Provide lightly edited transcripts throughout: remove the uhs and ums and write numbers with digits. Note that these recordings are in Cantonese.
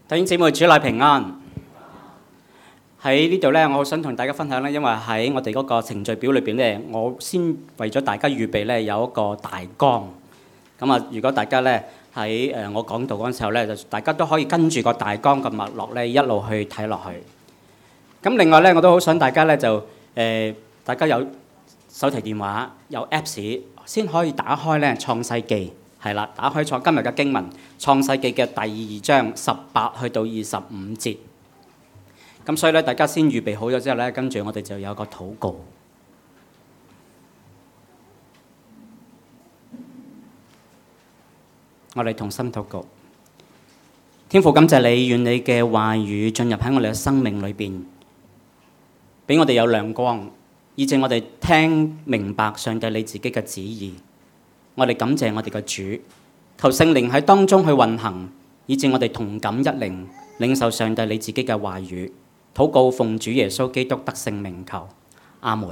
弟兄姊妹，主內平安。喺呢度咧，我好想同大家分享咧，因為喺我哋嗰個程序表裏邊咧，我先為咗大家預備咧有一個大綱。咁啊，如果大家咧喺我講道嗰陣時候咧，就大家都可以跟住個大綱嘅脈絡咧一路去睇落去。咁另外咧，我都好想大家咧就大家有手提電話有 Apps 先可以打開咧創世記。係啦，打開今日嘅經文《創世記》嘅第2章18去到25節。咁所以咧，大家先預備好咗之後咧，跟住我哋就有個禱告。我哋同心禱告。天父，感謝你，願你嘅話語進入喺我哋嘅生命裏邊，俾我哋有亮光，以致我哋聽明白上帝你自己嘅旨意。我哋感謝我哋嘅主，求聖靈喺當中去運行，以致我哋同感一靈，領受上帝你自己嘅話語。禱告奉主耶穌基督得勝名求，阿門。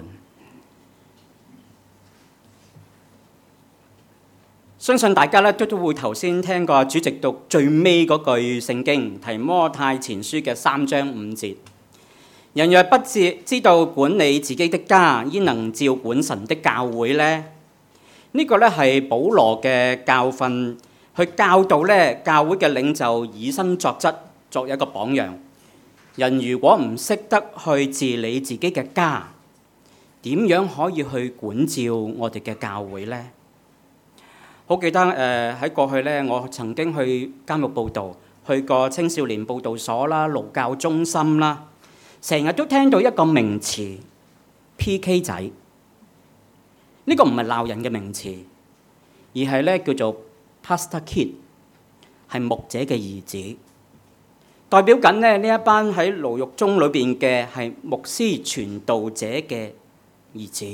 相信大家咧都會頭先聽過主席讀最尾嗰句聖經提摩太前書嘅3章5節。人若不知道管理自己的家，焉能照管神的教會呢？呢個咧係保羅嘅教訓，去教導咧教會嘅領袖以身作則，作一個榜樣。人如果唔識得去治理自己嘅家，點樣可以去管照我哋嘅教會呢？好記得喺過去咧，我曾經去監獄報道，去過青少年報道所啦、勞教中心啦，成日都聽到一個名詞 PK 仔。呢個唔係鬧人嘅名詞，而係咧叫做 Pastor Kid， 係牧者嘅兒子，代表緊咧呢一班喺牢獄中裏邊嘅係牧師傳道者嘅兒子。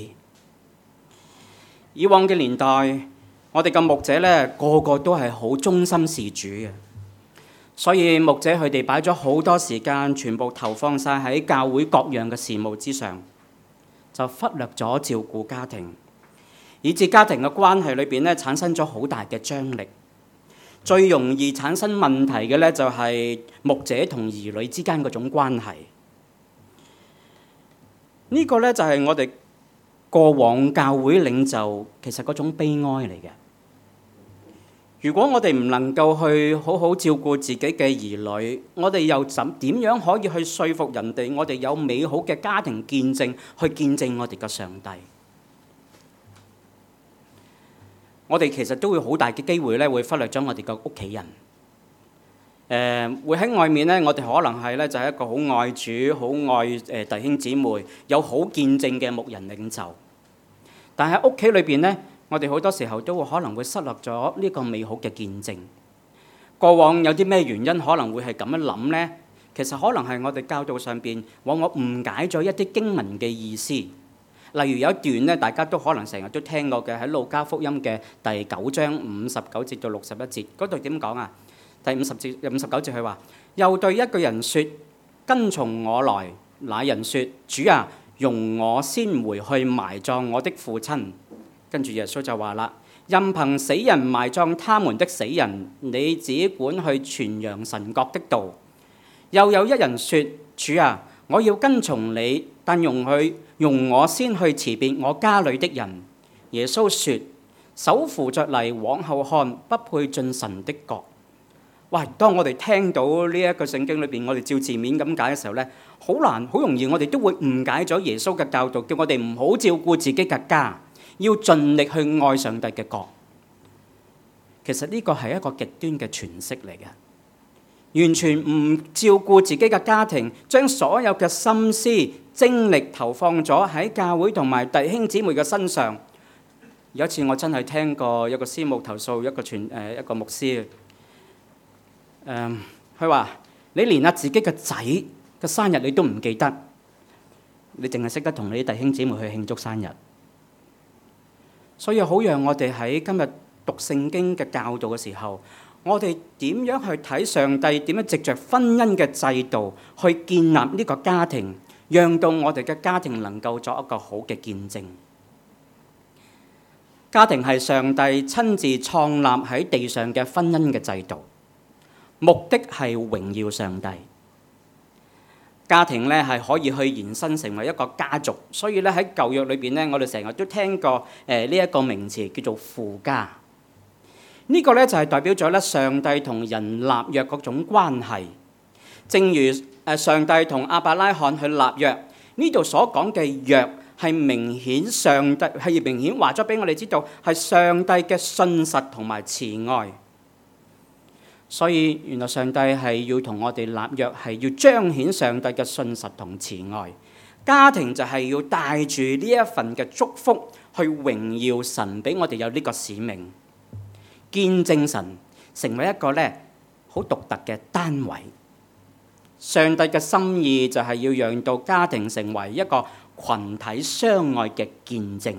以往嘅年代，我哋嘅牧者咧個個都係好忠心事主嘅，所以牧者佢哋擺咗好多時間，全部投放晒喺教會各樣嘅事務之上，就忽略咗照顧家庭。以致家庭嘅關係裏邊咧產生咗好大嘅張力，最容易產生問題嘅咧就係牧者同兒女之間嗰種關係。呢個咧就係我哋過往教會領袖其實嗰種悲哀嚟嘅。如果我哋唔能夠去好好照顧自己嘅兒女，我哋又點樣可以去說服人哋我哋有美好嘅家庭見證，去見證我哋嘅上帝？我哋其實都會好大嘅機會咧，會忽略咗我哋嘅屋企人。會喺外面咧，我哋可能係咧就係一個好愛主、好愛弟兄姊妹、有好見證嘅牧人領袖。但係屋企裏邊咧，我哋好多時候都會可能會失落咗呢個美好嘅見證。過往有啲咩原因可能會係咁樣諗呢？其實可能係我哋教導上邊往往誤解咗一啲經文嘅意思。例如有一段咧，大家都可能成日都聽過嘅，喺路加福音嘅第9章59節到61節嗰度點講啊？第59節佢話：又對一個人說，跟從我來。那人說：主啊，容我先回去埋葬我的父親。跟住耶穌就話啦：任憑死人埋葬他們的死人，你只管去傳揚神國的道。又有一人說：主啊，我要跟從你，但容我先去辭別我家裏的人。耶穌說：手扶着犁往後看，不配進神的國。哇！當我哋聽到呢一個聖經裏邊，我哋照字面咁解嘅時候咧，好容易我哋都會誤解咗耶穌嘅教導，叫我哋唔好照顧自己嘅家，要盡力去愛上帝嘅國。其實呢個係一個極端嘅詮釋嚟嘅。完全唔照顧自己嘅家庭，將所有嘅心思精力投放咗喺教會同埋弟兄姊妹嘅身上。有一次我真係聽過一個師母投訴一個牧師，佢話：你連自己嘅仔嘅生日你都唔記得，你淨係識得同你啲弟兄姊妹去慶祝生日。所以好讓我哋喺今日讀聖經嘅教導嘅時候，我哋點樣去睇上帝？點樣藉着婚姻嘅制度去建立呢個家庭，讓到我哋嘅家庭能夠作一個好嘅見證。家庭係上帝親自創立喺地上嘅婚姻嘅制度。 目的係榮耀上帝。家庭咧係可以去延伸成為一個家族，所以咧喺舊約裏邊咧，我哋成日都聽過呢一個名詞叫做父家。呢個咧就係代表咗咧上帝同人立約嗰種關係。正如上帝同亞伯拉罕去立約，呢度所講嘅約係明顯話咗俾我哋知道係上帝嘅信實同埋慈愛。所以原來上帝係要同我哋立約，係要彰顯上帝嘅信實同慈愛。家庭就係要帶住呢一份嘅祝福去榮耀神，俾我哋有呢個使命，見證神成為一個咧好獨特嘅單位。上帝嘅心意就係要讓到家庭成為一個群體相愛嘅見證。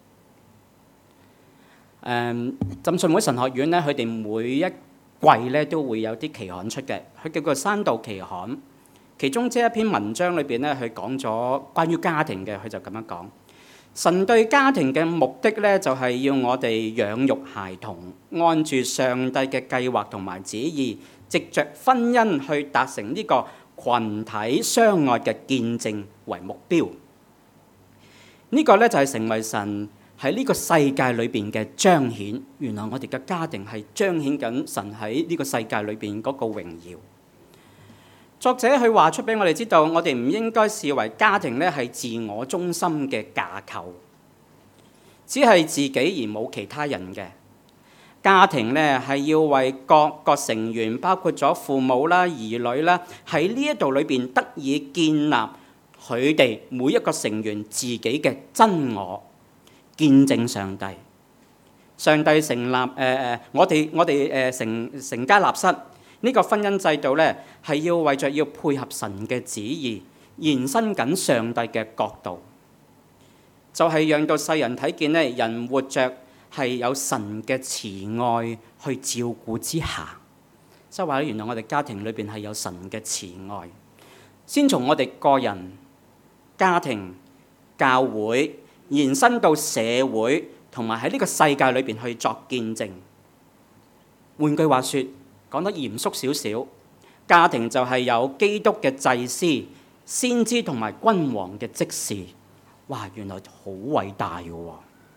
浸信會神學院咧，佢哋每一季咧都會有啲期刊出嘅，佢叫做山道期刊。其中這一篇文章裏邊咧，佢講咗關於家庭嘅，佢就咁樣講：神對家庭嘅目的咧，就係要我哋養育孩童，按住上帝嘅計劃同埋旨意，藉着婚姻去達成呢個群體相愛嘅見證為目標。呢個咧就係成為神喺呢個世界裏邊嘅彰顯。原來我哋嘅家庭係彰顯緊神喺呢個世界裏邊嗰個榮耀。作者佢話出俾我哋知道，我哋唔應該視為家庭咧係自我中心嘅架構，只係自己而冇其他人嘅。家庭咧係要為各個成員，包括咗父母啦、兒女啦，喺呢一度裏邊得以建立佢哋每一個成員自己嘅真我，見證上帝。上帝成立我哋成家立室呢個婚姻制度咧，係要為着要配合神嘅旨意，延伸緊上帝嘅國度，就係讓到世人睇見咧，人活着係有神嘅慈愛去照顧之下。即係話原來我哋家庭裏邊係有神嘅慈愛。先從我哋個人、家庭、教會延伸到社會，同埋喺呢個世界裏邊去作見證。換句話說，講得嚴肅少少，家庭就係有基督嘅祭司、先知同埋君王嘅職事。哇，原來好偉大嘅喎！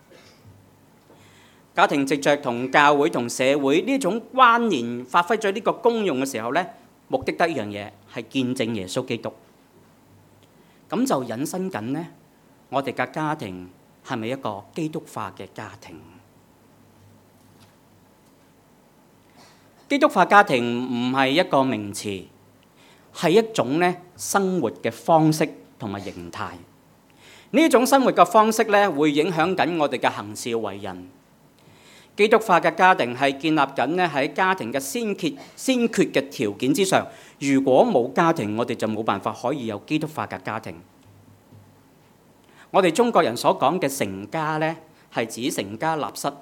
家庭藉着同教會同社會呢種關聯，發揮咗呢個功用嘅時候咧，目的得一樣嘢係見證耶穌基督。咁就引申緊呢，我哋嘅家庭係咪一個基督化嘅家庭？基督化家庭唔係一個名詞，係一種咧生活嘅方式同埋形態。呢種生活嘅方式咧，會影響緊我哋嘅行事為人。基督化嘅家庭係建立緊咧喺家庭嘅先決嘅條件之上。如果冇家庭，我哋就冇辦法可以有基督化嘅家庭。我哋中國人所講嘅成家咧，係指成家立室。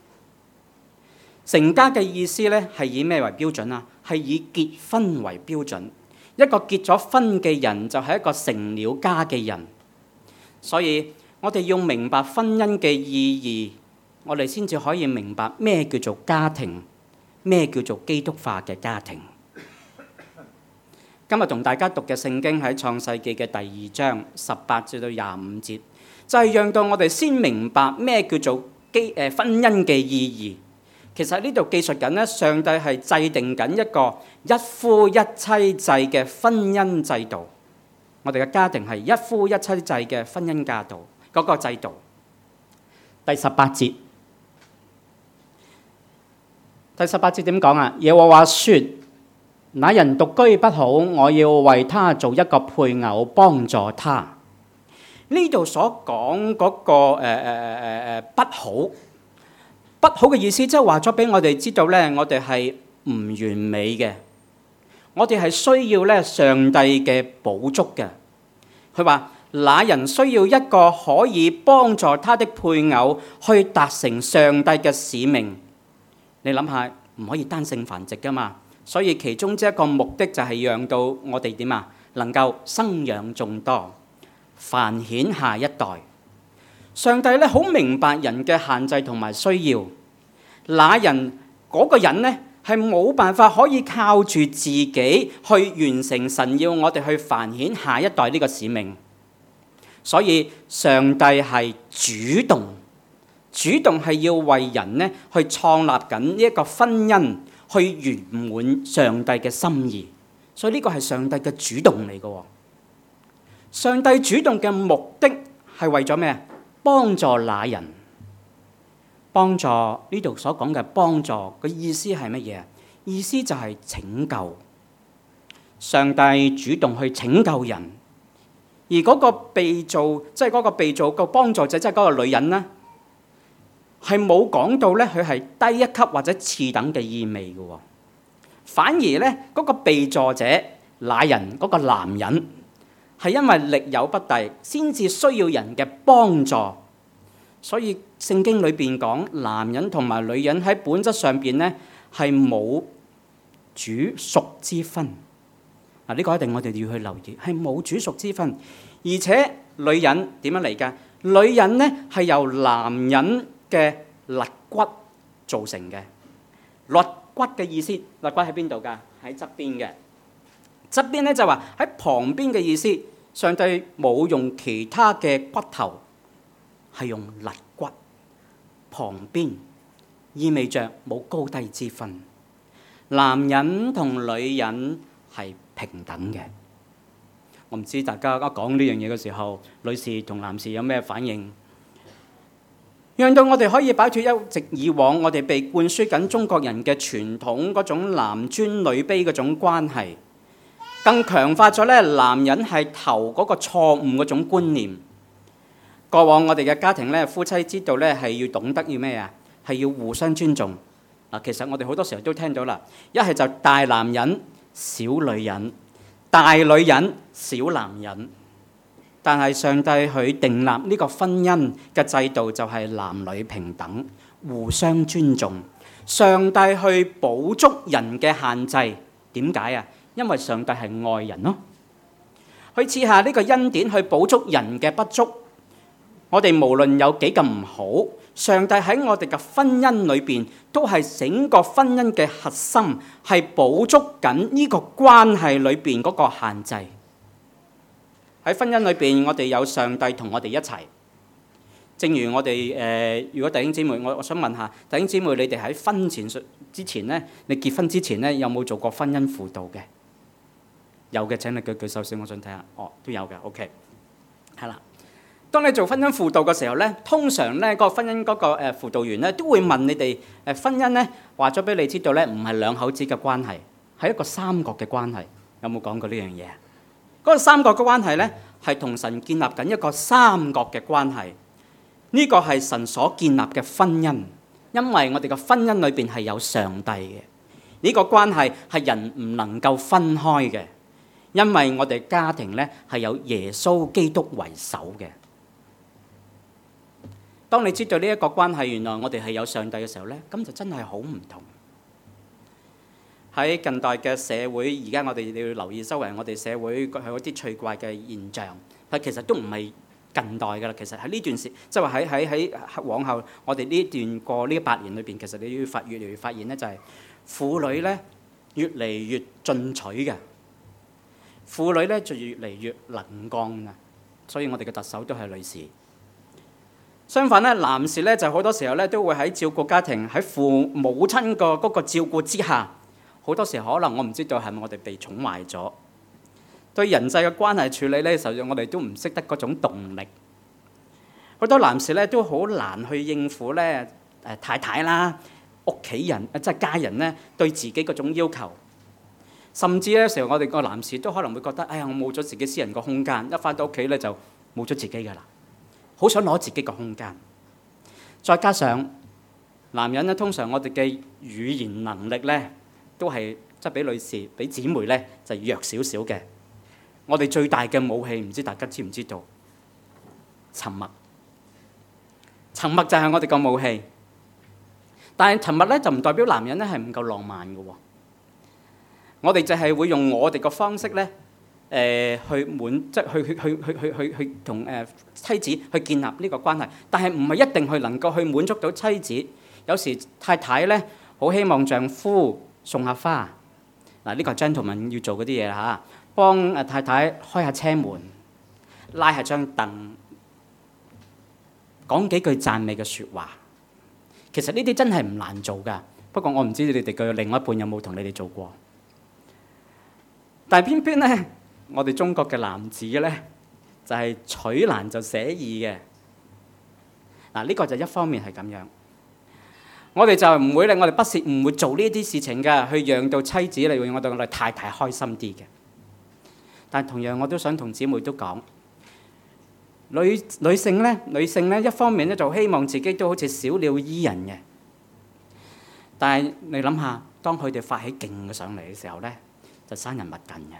成家嘅意思咧，係以咩為標準啊？係以結婚為標準。一個結咗婚嘅人就係一個成了家嘅人。所以我哋要明白婚姻嘅意義，我哋先至可以明白咩叫做家庭，咩叫做基督化嘅家庭。今日同大家讀嘅聖經喺創世記嘅第2章18至到25節，就係讓到我哋先明白咩叫做婚姻嘅意義。其實呢度記述緊咧，上帝係制定緊一個一夫一妻制嘅婚姻制度。我哋嘅家庭係一夫一妻制嘅婚姻制度嗰個制度。第18節，第18節點講啊？耶和華說：那人獨居不好，我要為他做一個配偶，幫助他。呢度所講嗰個不好。不好嘅意思，即係話咗俾我哋知道咧，我哋係唔完美嘅，我哋係需要咧上帝嘅補足嘅。佢話：那人需要一個可以幫助他的配偶去達成上帝嘅使命。你諗下，唔可以單性繁殖噶嘛？所以其中之一個目的就係讓到我哋點啊，能夠生養眾多，繁衍下一代。上帝咧好明白人嘅限制同埋需要，那人嗰個人咧係冇辦法可以靠住自己去完成神要我哋去繁衍下一代呢個使命。所以上帝係主動係要為人呢去創立緊呢一個婚姻，去圓滿上帝嘅心意。所以呢個係上帝嘅主動嚟嘅。上帝主動嘅目的係為咗咩？幫助那人。幫助呢度所講嘅幫助嘅意思係乜嘢？意思就係拯救。上帝主動去拯救人。而嗰個被造，即係嗰個被造個幫助者，即係嗰個女人呢，係冇講到咧，佢係低一級或者次等嘅意味嘅喎。反而咧，嗰個被造者那人嗰個男人，係因為力有不逮，先至需要人嘅幫助。所以聖經裏邊講，男人同埋女人喺本質上邊咧係冇主屬之分。嗱，呢個一定我哋要去留意，係冇主屬之分。而且女人點樣嚟㗎？女人呢係由男人嘅肋骨造成嘅。肋骨嘅意思，肋骨喺邊度㗎？喺側邊嘅。側邊咧就話喺旁邊嘅意思。上帝冇用其他嘅骨頭，係用肋骨旁邊，意味着冇高低之分。男人同女人係平等嘅。我唔知大家一講呢樣嘢嘅時候，女士同男士有咩反應？讓到我哋可以擺脫一直以往我哋被灌輸緊中國人嘅傳統嗰種男尊女卑嗰種關係，更強化咗咧男人係頭嗰個錯誤嗰種觀念。過往我哋嘅家庭咧，夫妻之道咧係要懂得要咩啊？係要互相尊重。嗱，其實我哋好多時候都聽到啦，一係就大男人小女人，大女人小男人。但係上帝佢訂立呢個婚姻嘅制度就係男女平等，互相尊重。上帝去補足人嘅限制，點解啊？因為上帝係愛人咯，去賜下呢個恩典去補足人嘅不足。我哋無論有幾咁唔好，上帝喺我哋嘅婚姻裏邊都係整個婚姻嘅核心，係補足緊呢個關係裏邊嗰個限制。喺婚姻裏邊，我哋有上帝同我哋一齊。正如我哋如果弟兄姊妹，我想問下弟兄姊妹，你哋喺婚前之前呢，你結婚之前呢，有冇做過婚姻輔導嘅？有嘅請你舉手先，我想睇下。哦，都有嘅 ，OK， 係啦。當你做婚姻輔導嘅時候呢，通常呢個婚姻嗰個輔導員呢都會問你哋婚姻呢話咗俾你知道呢，唔係兩口子嘅關係，係一個三角嘅關係。有冇講過呢樣嘢？嗰個三角嘅關係呢，係同神建立緊一個三角嘅關係。呢個係神所建立嘅婚姻，因為我哋嘅婚姻裏邊係有上帝嘅。呢個關係係人唔能夠分開嘅，因為我哋家庭呢係有耶穌基督為首嘅。當你知道呢一個關係，原來我哋係有上帝嘅時候呢，咁就真係好唔同。喺近代嘅社會，而家我哋要留意周圍我哋社會係嗰啲趣怪嘅現象，但其實都唔係近代㗎啦。其實喺呢段時，即係話喺往後，我哋呢段過呢8年裏邊，其實你越嚟越發現咧，就係婦女咧越嚟越進取嘅，婦女咧就越嚟越能幹啊。所以我哋嘅特首都係女士。相反咧，男士咧就好多時候咧都會喺照顧家庭、喺父母親個嗰個照顧之下。好多時可能我唔知道係咪我哋被寵壞咗，對人際嘅關係處理咧，實際我哋都唔識得嗰種動力。好多男士咧都好難去應付咧太太啦、屋企人即係家人咧對自己嗰種要求，甚至咧時候我哋個男士都可能會覺得，哎呀我冇咗自己私人個空間，一返到屋企咧就冇咗自己㗎啦，好想攞自己個空間。再加上男人咧，通常我哋嘅語言能力咧，都係即係比女士、比姊妹咧就弱少少嘅。我哋最大嘅武器，唔知大家知唔知道？沉默。沉默就係我哋個武器。但係沉默咧就唔代表男人咧係唔夠浪漫嘅喎。我哋就係會用我哋個方式咧，去即係去同妻子去建立呢個關係。但係唔係一定去能夠去滿足到妻子。有時太太咧好希望丈夫送下花。嗱，呢個係 gentleman 要做嗰啲嘢嚇，幫太太開下車門，拉下張凳，講幾句讚美嘅説話。其實呢啲真係唔難做㗎，不過我唔知你哋嘅另外一半有冇同你哋做過。但係偏偏咧，我哋中國嘅男子咧就係取難就寫易嘅。嗱，呢個就一方面係咁樣，我哋就唔會咧，我哋不是唔會做呢啲事情嘅，去讓到妻子嚟，我哋太太開心啲嘅。但係同樣我都想同姊妹都講，女性咧一方面咧就希望自己都好似小鳥依人嘅，但係你諗下，當佢哋發起勁嘅上嚟嘅時候咧，就生人勿近嘅。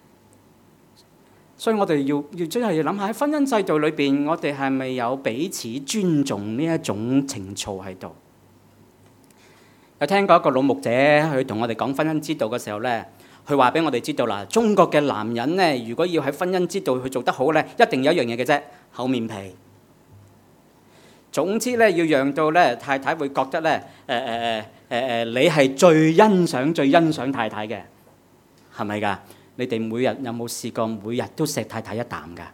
所以我哋要真係要諗下喺婚姻制度裏邊，我哋係咪有彼此尊重呢一種情操喺度？有聽過一個老牧者佢同我哋講婚姻之道嘅時候咧，佢話俾我哋知道啦，中國嘅男人咧，如果要喺婚姻之道去做得好咧，一定有一樣嘢嘅啫，厚面皮。總之咧，要讓到咧太太會覺得咧，你係最欣賞太太嘅，係咪㗎？你哋每日有冇試過每日都錫太太一啖㗎？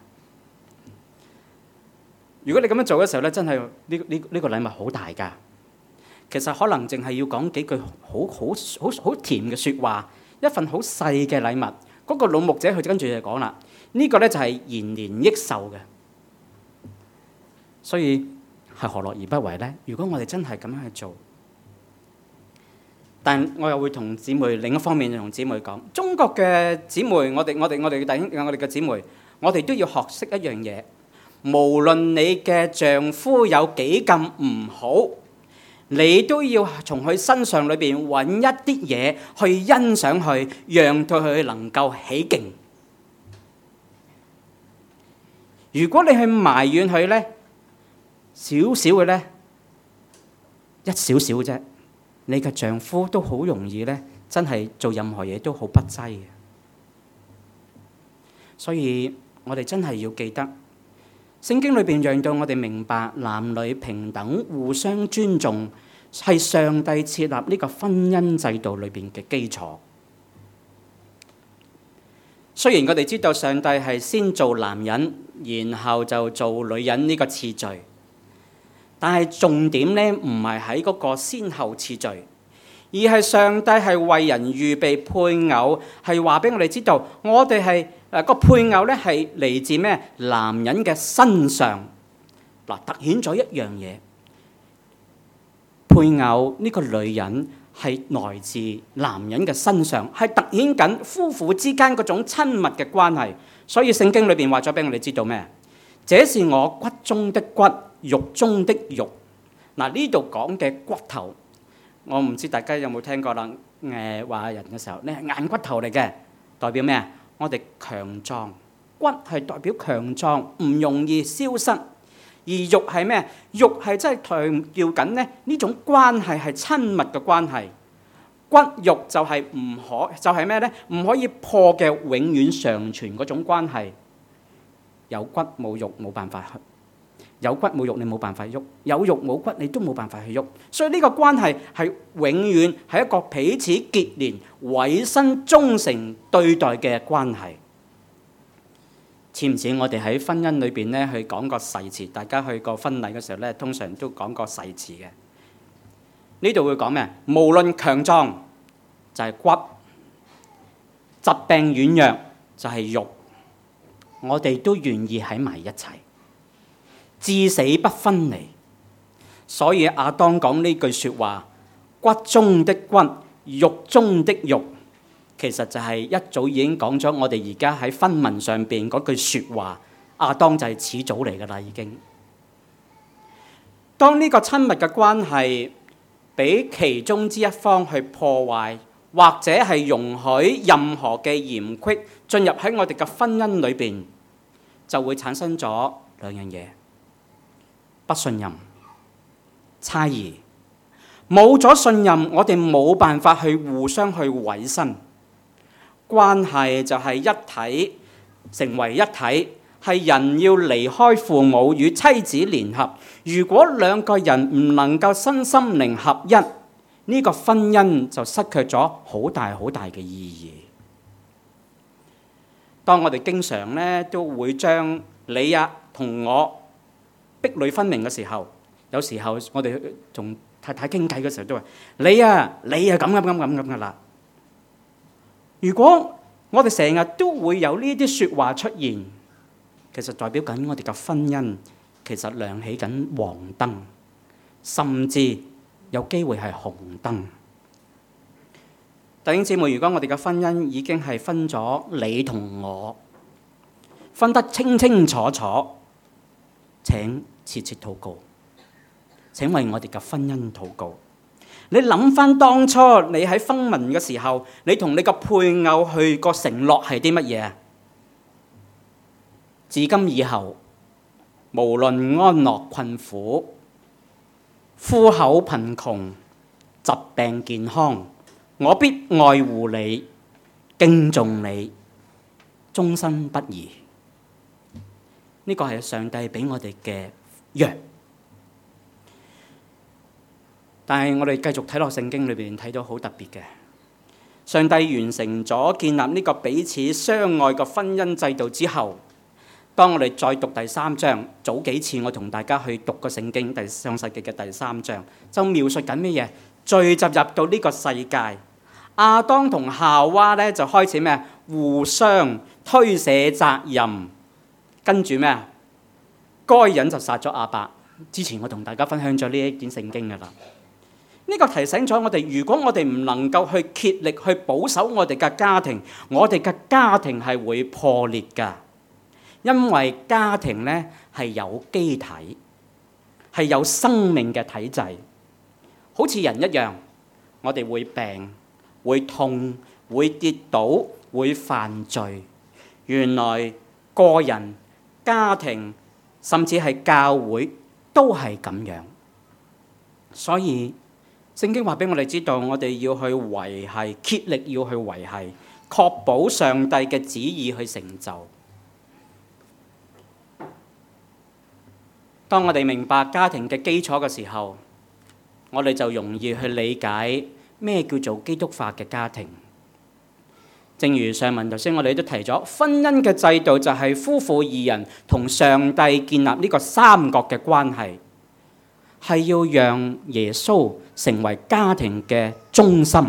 如果你咁樣做嘅時候咧，真係呢個禮物好大㗎。其實可能淨係要講幾句好甜嘅説話，一份好細嘅禮物。嗰個老牧者佢跟住就講啦，呢個咧就係延年益壽嘅。所以係何樂而不為咧？如果我哋真係咁樣去做。但我又會同姊妹另一方面同姊妹講，中國嘅姊妹，我哋嘅弟兄，我哋嘅姊妹，我哋都要學識一樣嘢。無論你嘅丈夫有幾咁唔好，你都要從佢身上裏邊揾一啲嘢去欣賞佢，讓到佢能夠起勁。如果你去埋怨佢咧，少少嘅咧，一少少嘅啫。你嘅丈夫都好容易咧，真係做任何嘢都好不濟嘅。所以我哋真係要記得，聖經裏邊讓到我哋明白男女平等、互相尊重，係上帝設立呢個婚姻制度裏邊嘅基礎。雖然我哋知道上帝係先做男人，然後就做女人呢個次序。但係重點咧，唔係喺嗰個先後次序，而係上帝係為人預備配偶，係話俾我哋知道，我哋係個配偶咧係嚟自咩？男人嘅身上。嗱，突顯咗一樣嘢，配偶呢個女人係來自男人嘅身上，係突顯緊夫婦之間嗰種親密嘅關係。所以聖經裏邊話咗俾我哋知道咩？這是我骨中的骨，肉中的肉。嗱，呢度講嘅骨頭，我唔知大家有冇聽過啦。話人嘅時候，你係硬骨頭嚟嘅，代表咩啊？我哋強壯，骨係代表強壯，唔容易消失。而肉係咩？肉係真係強調緊咧呢種關係係親密嘅關係。骨肉就係咩咧？唔可以破嘅，永遠常存嗰種關係。有骨冇肉冇辦法，有骨冇肉你冇辦法喐，有肉冇骨你都冇辦法去喐。所以呢個關係係永遠係一個彼此結連、委身、忠誠對待嘅關係。似唔似我哋喺婚姻裏邊咧去講個誓詞？大家去過婚禮嘅時候咧，通常都講個誓詞嘅。呢度會講咩？無論強壯就係骨，疾病軟弱就係肉。我哋都願意喺埋一齊，至死不分離。所以亞當講呢句説話，骨中的骨，肉中的肉，其實就係一早已經講咗我哋而家喺婚文上邊嗰句説話。亞當就係始祖嚟㗎啦，已經。當呢個親密嘅關係俾其中之一方去破壞，或者係容許任何嘅嫌隙進入喺我哋嘅婚姻裏邊，就會產生咗兩樣嘢：不信任、猜疑。冇咗信任，我哋冇辦法去互相去委身。關係就係一體，成為一體，係人要離開父母與妻子聯合。如果兩個人唔能夠身心靈合一， 呢個婚姻就失去咗好大好大嘅意義。當我哋經常咧都會將你同我壁壘分明嘅時候，有時候我哋同太太傾偈嘅時候都話：你咁噶啦。如果我哋成日都會有呢啲説話出現，其實代表緊我哋嘅婚姻其實亮起緊黃燈，甚至有機會係紅燈。弟兄姊妹，如果我哋嘅婚姻已經係分咗你同我，分得清清楚楚，請切切禱告，請為我哋嘅婚姻禱告。你諗翻當初你喺婚盟嘅時候，你同你嘅配偶去個承諾係啲乜嘢啊？自今以後，無論安樂困苦、富厚貧窮、疾病健康，我必愛護你、敬重你，終身不移。呢個係上帝俾我哋嘅約。但係我哋繼續睇落聖經裏邊睇到好特別嘅，上帝完成咗建立呢個彼此相愛嘅婚姻制度之後，當我哋再讀第3章，早幾次我同大家去讀個聖經，創世記嘅第3章，就描述緊乜嘢？罪就入到呢個世界，亞當同夏娃咧就開始咩？互相推卸責任，跟住咩？該隱就殺咗亞伯。之前我同大家分享咗呢一件聖經噶啦。呢個提醒咗我哋，如果我哋唔能夠去竭力去保守我哋嘅家庭，我哋嘅家庭係會破裂噶。因為家庭咧係有機體，係有生命嘅體制，好似人一樣，我哋會病、會痛、會跌倒、會犯罪。原來個人、家庭甚至係教會都係咁樣，所以聖經話俾我哋知道，我哋要去維繫，竭力要去維繫，確保上帝嘅旨意去成就。當我哋明白家庭嘅基礎嘅時候，我哋就容易去理解咩叫做基督化嘅家庭。正如上文頭先我哋都提咗，婚姻嘅制度就係夫婦二人同上帝建立呢個三角嘅關係，係要讓耶穌成為家庭嘅中心。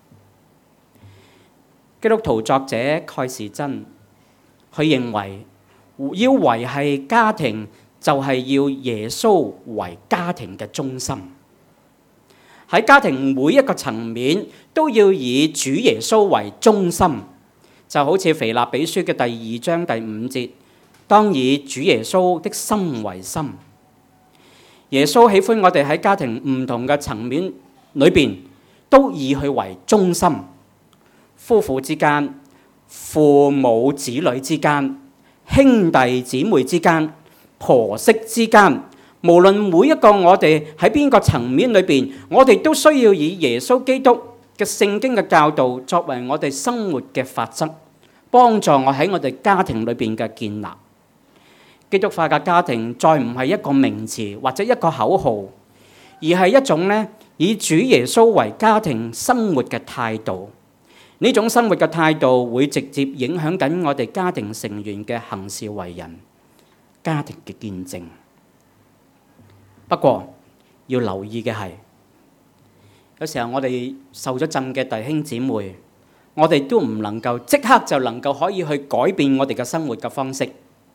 基督徒作者蓋士珍，佢認為要維繫家庭就係要耶穌為家庭嘅中心。喺家庭每一個層面都要以主耶穌為中心，就好似腓立比書嘅第2章第5節，當以主耶穌的心為心。耶穌喜歡我哋喺家庭唔同嘅層面裏邊都以佢為中心，夫婦之間、父母子女之間、兄弟姊妹之間、婆媳之間，無論每一個我哋喺邊個層面裏邊，我哋都需要以耶穌基督嘅聖經嘅教導作為我哋生活嘅法則，幫助我喺我哋家庭裏邊嘅建立。基督化嘅家庭再唔係一個名詞或者一個口號，而係一種咧以主耶穌為家庭生活嘅態度。呢種生活嘅態度會直接影響緊我哋家庭成員嘅行事為人、家庭嘅見證。不過要留意嘅係，有時候我哋受咗浸嘅弟兄姊妹，我哋都唔能夠即刻就能夠可以去改變我哋嘅生活嘅方式。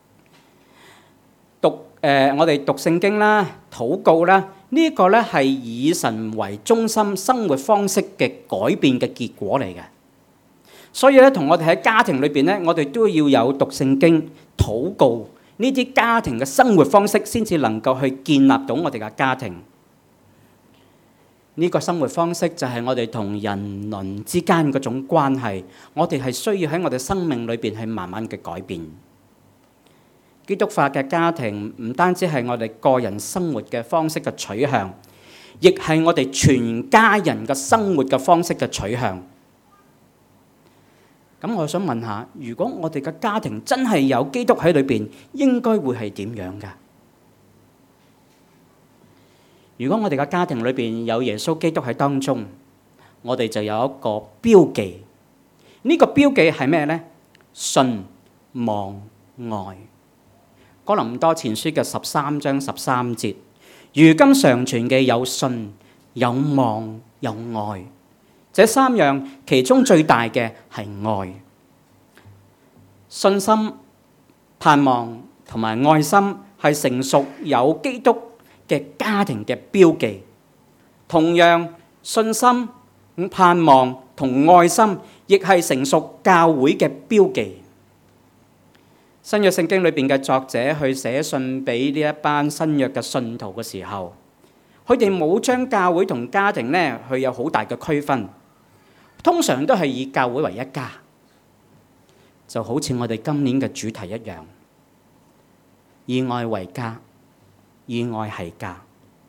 我哋讀聖經啦、禱告啦，呢個咧係以神為中心生活方式嘅改變嘅結果嚟嘅。所以咧，同我哋喺家庭裏邊咧，我哋都要有讀聖經、禱告呢啲家庭嘅生活方式，先至能夠去建立到我哋嘅家庭。呢個生活方式就係我哋同人倫之間嗰種關係，我哋係需要喺我哋生命裏邊係慢慢嘅改變。基督化嘅家庭唔單止係我哋個人生活嘅方式嘅取向，亦係我哋全家人嘅生活嘅方式嘅取向。咁我想問下，如果我哋嘅家庭真係有基督喺裏邊，應該會係點樣㗎？ 如果我哋嘅家庭裏邊有耶穌基督喺當中，我哋就有一個標記。呢個標記係咩呢？信望愛。哥林多前書嘅13章13節，如今常存嘅有信、有望、有愛，這三樣其中最大嘅係愛。信心、盼望同埋愛心係成熟有基督嘅家庭嘅標記。同樣，信心、盼望同愛心亦係成熟教會嘅標記。新約聖經裏邊嘅作者去寫信俾呢一班新約嘅信徒嘅時候，佢哋冇將教會同家庭呢去有好大嘅區分，通常都係以教會為一家，就好似我哋今年嘅主題一樣，以愛為家，以愛係家。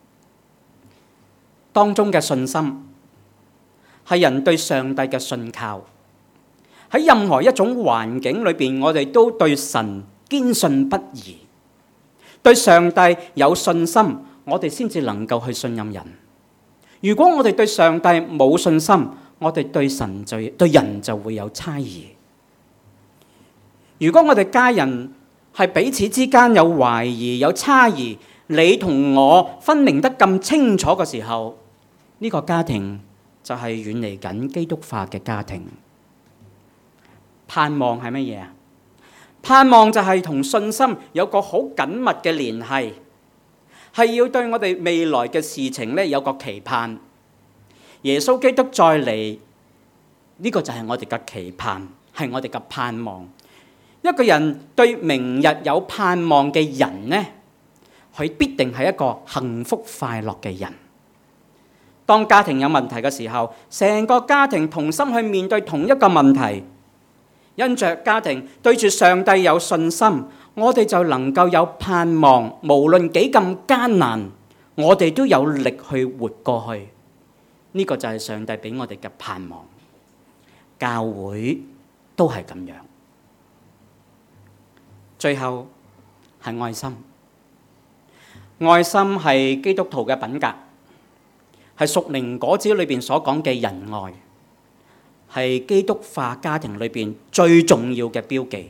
當中嘅信心係人對上帝嘅信靠。喺任何一種環境裏邊，我哋都對神堅信不疑，對上帝有信心，我哋先至能夠去信任人。如果我哋對上帝冇信心，我哋對人就會有猜疑。如果我哋家人係彼此之間有懷疑、有猜疑，你同我分明得咁清楚嘅時候，呢個家庭就係遠離緊基督化嘅家庭。盼望係乜嘢啊？盼望就係同信心有個好緊密嘅聯繫，係要對我哋未來嘅事情呢有個期盼。耶穌基督再嚟，呢個就係我哋嘅期盼，係我哋嘅盼望。一個人對明日有盼望嘅人呢，佢必定係一個幸福快樂嘅人。當家庭有問題嘅時候，成個家庭同心去面對同一個問題。因着家庭對住上帝有信心，我哋就能夠有盼望，無論幾咁艱難，我哋都有力去活過去。呢個就係上帝俾我哋嘅盼望。教會都係咁樣。最後係愛心。愛心係基督徒嘅品格，係屬靈果子裏邊所講嘅仁愛。係基督化家庭裏邊最重要嘅標記。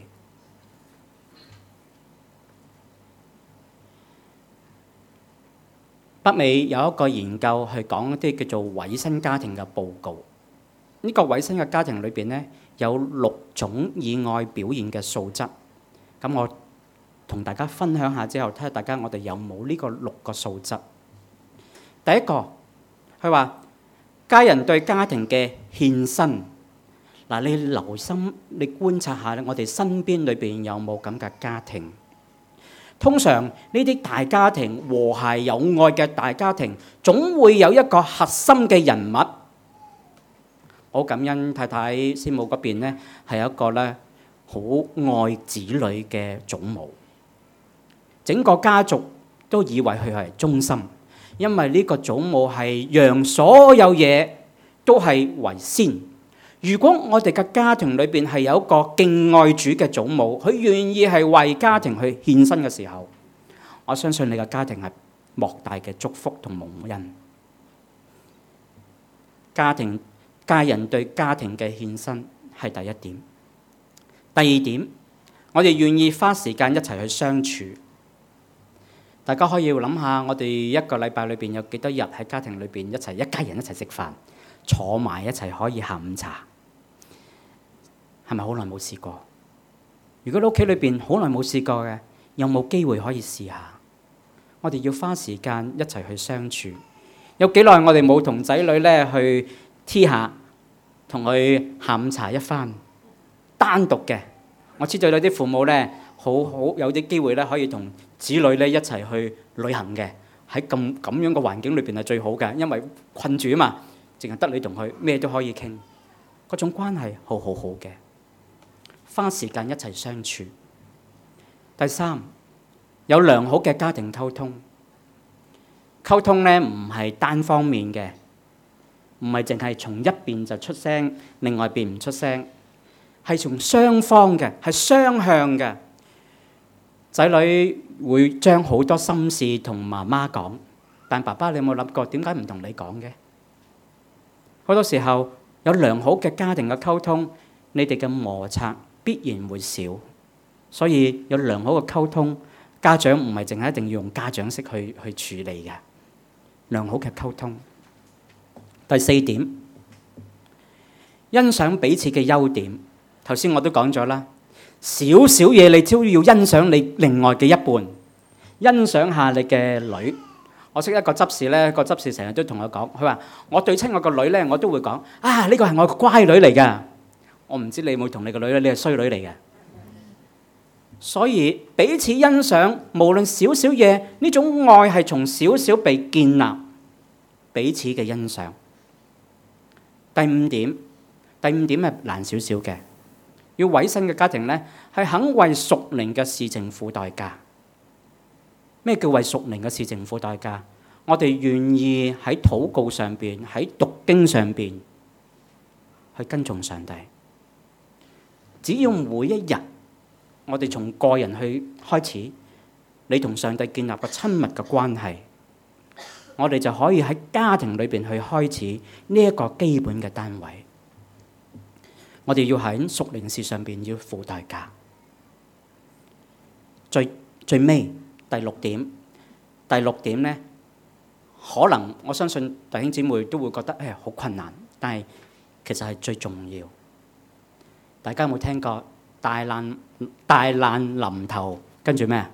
北美有一個研究去講一啲叫做委身家庭嘅報告。呢個委身嘅家庭裏邊呢，有6種以愛表現嘅素質。咁我同大家分享下之後，睇下大家我哋有冇呢個6個素質。第一個，佢話家人對家庭嘅獻身。嗱，你留心，你觀察下咧，我哋身邊裏邊有冇咁嘅家庭？通常呢啲大家庭，和諧有愛嘅大家庭，總會有一個核心嘅人物。好感恩太太師母嗰邊咧，係一個咧好愛子女嘅祖母，整個家族都以為佢係忠心，因為呢個祖母係讓所有嘢都係為先。如果我哋嘅家庭裏邊係有一個敬愛主嘅祖母，佢願意係為家庭去獻身嘅時候，我相信你嘅家庭係莫大嘅祝福同蒙恩。家人對家庭嘅獻身係第一點。第二點，我哋願意花時間一齊去相處。大家可以諗下，我哋一個禮拜裏邊有幾多日喺家庭裏邊一家人一齊食飯，坐埋一齊可以下午茶，係咪好耐冇試過？如果你屋企裏邊好耐冇試過嘅，有冇機會可以試下？我哋要花時間一齊去相處。有幾耐我哋冇同仔女咧去 tea 下，同佢下午茶一番，單獨嘅。我知道有啲父母咧，好有啲機會咧可以同子女咧一齊去旅行嘅。喺咁樣嘅環境裏邊係最好嘅，因為困住啊嘛。淨係得你同佢，咩都可以傾，嗰種關係好嘅，花時間一齊相處。第三，有良好嘅家庭溝通。溝通咧唔係單方面嘅，唔係淨係從一邊就出聲，另外邊唔出聲，係從雙方嘅，係雙向嘅。仔女會將好多心事同媽媽講， 但爸爸，你有冇諗過點解唔同你講嘅？好多時候有良好嘅家庭嘅溝通，你哋嘅摩擦必然會少。所以有良好嘅溝通，家長唔係淨係一定要用家長式去處理嘅。良好嘅溝通。第四點，欣賞彼此嘅優點。頭先我都講咗啦，少少嘢你都要欣賞你另外嘅一半，欣賞下你嘅女。我識一個執事咧，個執事成日都同我講，佢話我對親我個女咧，我都會講啊，呢個係我個乖女嚟㗎。我唔知你有冇同你個女咧，你係衰女嚟嘅。所以彼此欣賞，無論少少嘢，呢種愛係從少少被建立，彼此嘅欣賞。第五點係難少少嘅，要委身嘅家庭咧，係肯為屬靈嘅事情付代價。咩叫為屬靈嘅事情付代價？我哋願意喺禱告上邊，喺讀經上邊去跟從上帝。只要每一日，我哋從個人去開始，你同上帝建立個親密嘅關係，我哋就可以喺家庭裏邊去開始呢一個基本嘅單位。我哋要喺屬靈事上邊要付代價。最尾第六點咧，可能我相信弟兄姊妹都會覺得好困難，但係其實係最重要。大家有冇聽過大難臨頭跟住咩？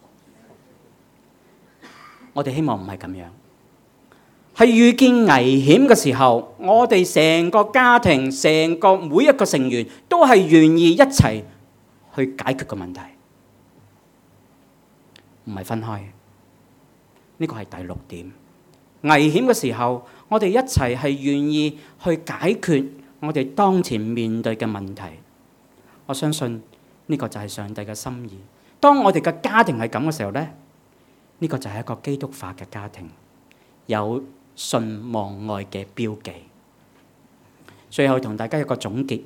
我哋希望唔係咁樣，係遇見危險嘅時候，我哋成個家庭、成個每一個成員都係願意一齊去解決個問題，唔係分開。呢個係第六點。危險嘅時候，我哋一齊係願意去解決我哋當前面對嘅問題。我相信呢個就係上帝嘅心意。當我哋嘅家庭係咁嘅時候咧，呢個就係一個基督化嘅家庭，有信望愛嘅標記。最後同大家一個總結。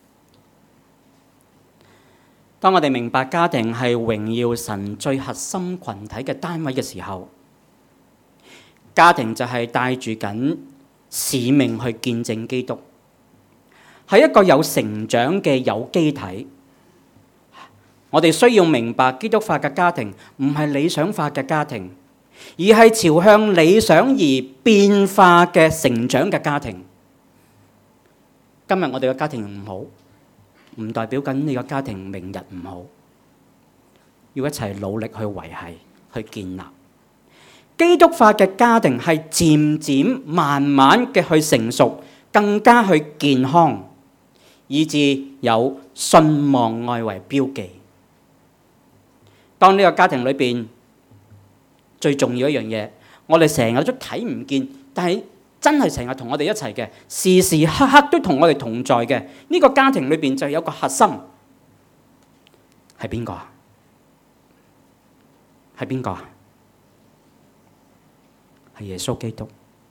當我哋明白家庭係榮耀神最核心群體嘅單位嘅時候，家庭就係帶住緊使命去見證基督，係一個有成長嘅有機體。我哋需要明白基督化嘅家庭唔係理想化嘅家庭，而係朝向理想而變化嘅成長嘅家庭。今日我哋嘅家庭唔好，唔代表緊你個家庭明日唔好，要一齊努力去維繫、去建立。基督化嘅家庭係漸漸、慢慢嘅去成熟，更加去健康，以致有信望愛為標記。當呢個家庭裏邊最重要一樣嘢，我哋成日都睇唔見，但係真係成日同我哋一齊嘅，時時刻刻都同我哋同在嘅，呢個家庭裏邊就有個核心，係邊個啊？係邊個啊？係耶穌基督。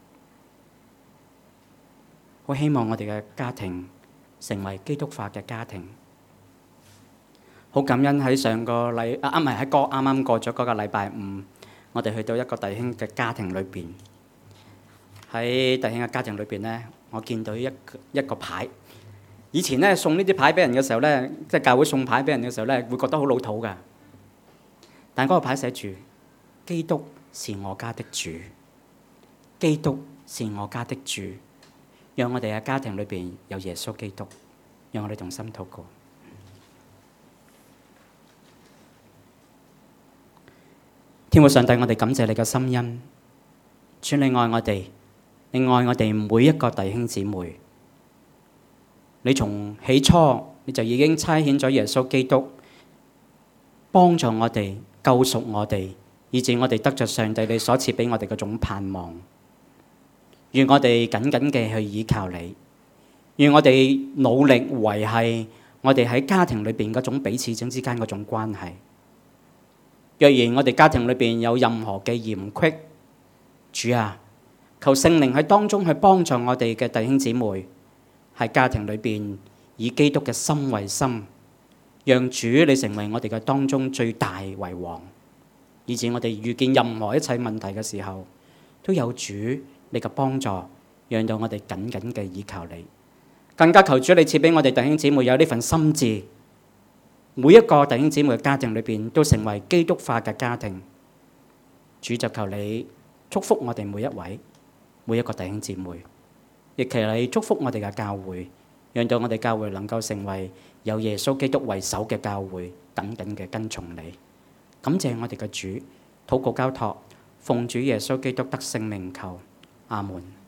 好希望我哋嘅家庭成為基督化嘅家庭。好感恩喺上個禮唔係喺啱啱過咗嗰個禮拜五，我哋去到一個弟兄嘅家庭裏邊。喺弟兄嘅家庭裏邊咧，我見到一個牌。以前咧送呢啲牌俾人嘅時候咧，即係教會送牌俾人嘅時候咧，會覺得好老土㗎。但嗰個牌寫住：基督是我家的主，基督是我家的主。讓我哋嘅家庭裏邊有耶穌基督。讓我哋同心禱告。天父上帝，我哋感謝你嘅心恩，主你愛我哋，你愛我哋每一個弟兄姊妹。你從起初你就已經差遣咗耶穌基督，幫助我哋、救贖我哋，以致我哋得着上帝你所賜俾我哋嗰種盼望。願我哋緊緊嘅去依靠你，願我哋努力維繫我哋喺家庭裏邊嗰種彼此之間嗰種關係。若然我哋家庭裏邊有任何嘅嫌隙，主啊，求聖靈喺當中去幫助我哋嘅弟兄姊妹，喺家庭裏邊以基督嘅心為心，讓主你成為我哋嘅當中最大為王，以致我哋遇見任何一切問題嘅時候， 都有主你嘅幫助，讓到我哋緊緊嘅依靠你。更加求主你賜俾我哋弟兄姊妹有呢份心志，每一個弟兄姊妹嘅家庭裏邊都成為基督化嘅家庭。主就求你祝福我哋每一位，每一個弟兄姊妹，亦求你祝福我哋嘅教會，讓到我哋教會能夠成為有耶穌基督為首嘅教會，緊緊嘅跟從你。感謝我哋嘅主，禱告交託，奉主耶穌基督得勝名求，阿門。